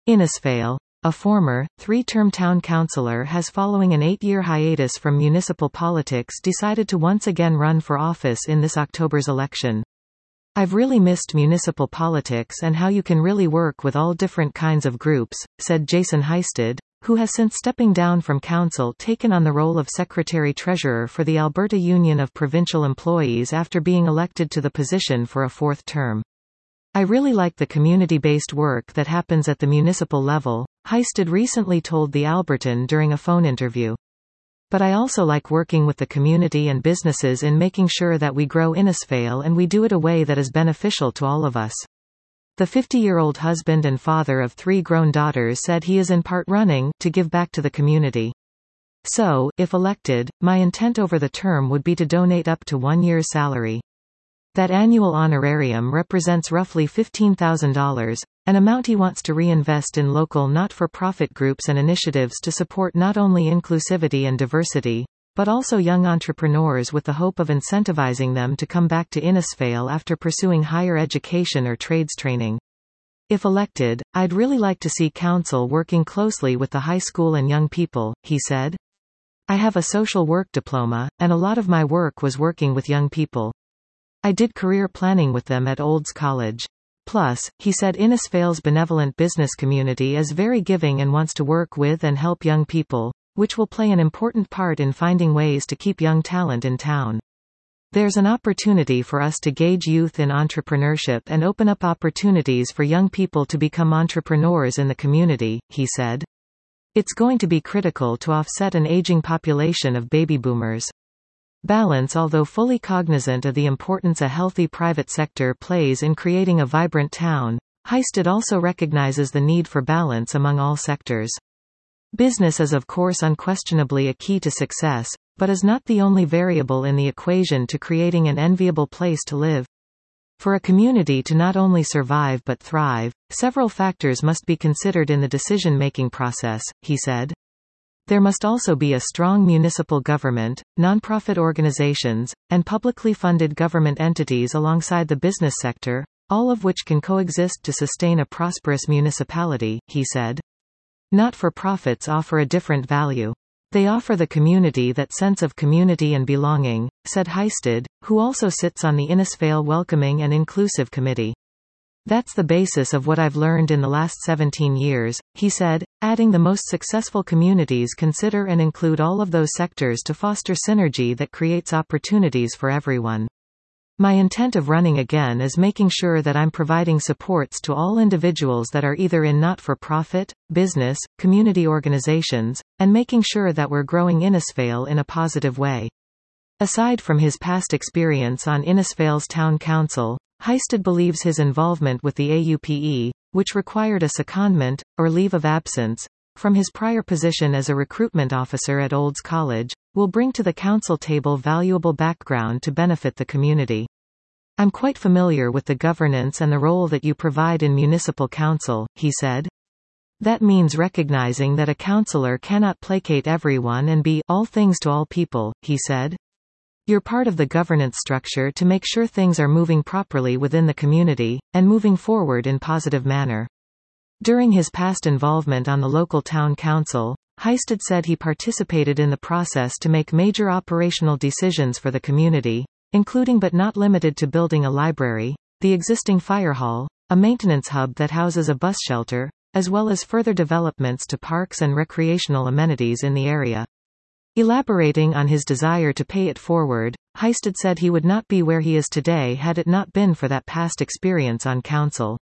Innisfail. A former, three-term town councillor has, following an 8-year hiatus from municipal politics, decided to once again run for office in this October's election. "I've really missed municipal politics and how you can really work with all different kinds of groups," said Jason Heisted, who has since stepping down from council taken on the role of Secretary-Treasurer for the Alberta Union of Provincial Employees after being elected to the position for a fourth term. "I really like the community-based work that happens at the municipal level," Heisted recently told the Albertan during a phone interview. "But I also like working with the community and businesses in making sure that we grow Innisfail and we do it a way that is beneficial to all of us." The 50-year-old husband and father of 3 grown daughters said he is in part running to give back to the community. "So, if elected, my intent over the term would be to donate up to 1 year's salary. That annual honorarium represents roughly $15,000, an amount he wants to reinvest in local not-for-profit groups and initiatives to support not only inclusivity and diversity, but also young entrepreneurs with the hope of incentivizing them to come back to Innisfail after pursuing higher education or trades training. If elected, I'd really like to see council working closely with the high school and young people," he said. "I have a social work diploma, and a lot of my work was working with young people. I did career planning with them at Olds College. Plus," he said, "Innisfail's benevolent business community is very giving and wants to work with and help young people, which will play an important part in finding ways to keep young talent in town. There's an opportunity for us to gauge youth in entrepreneurship and open up opportunities for young people to become entrepreneurs in the community," he said. "It's going to be critical to offset an aging population of baby boomers." Balance. Although fully cognizant of the importance a healthy private sector plays in creating a vibrant town, Heisted also recognizes the need for balance among all sectors. Business is of course unquestionably a key to success, but is not the only variable in the equation to creating an enviable place to live. For a community to not only survive but thrive, several factors must be considered in the decision-making process, he said. There must also be a strong municipal government, nonprofit organizations, and publicly funded government entities alongside the business sector, all of which can coexist to sustain a prosperous municipality, he said. Not-for-profits offer a different value. They offer the community that sense of community and belonging, said Heisted, who also sits on the Innisfail Welcoming and Inclusive Committee. "That's the basis of what I've learned in the last 17 years, he said, adding the most successful communities consider and include all of those sectors to foster synergy that creates opportunities for everyone. My intent of running again is making sure that I'm providing supports to all individuals that are either in not-for-profit, business, community organizations, and making sure that we're growing Innisfail in a positive way." Aside from his past experience on Innisfail's town council, Heisted believes his involvement with the AUPE, which required a secondment, or leave of absence, from his prior position as a recruitment officer at Olds College, will bring to the council table valuable background to benefit the community. "I'm quite familiar with the governance and the role that you provide in municipal council," he said. "That means recognizing that a councillor cannot placate everyone and be all things to all people," he said. "You're part of the governance structure to make sure things are moving properly within the community, and moving forward in positive manner." During his past involvement on the local town council, Heisted said he participated in the process to make major operational decisions for the community, including but not limited to building a library, the existing fire hall, a maintenance hub that houses a bus shelter, as well as further developments to parks and recreational amenities in the area. Elaborating on his desire to pay it forward, Heisted said he would not be where he is today had it not been for that past experience on council.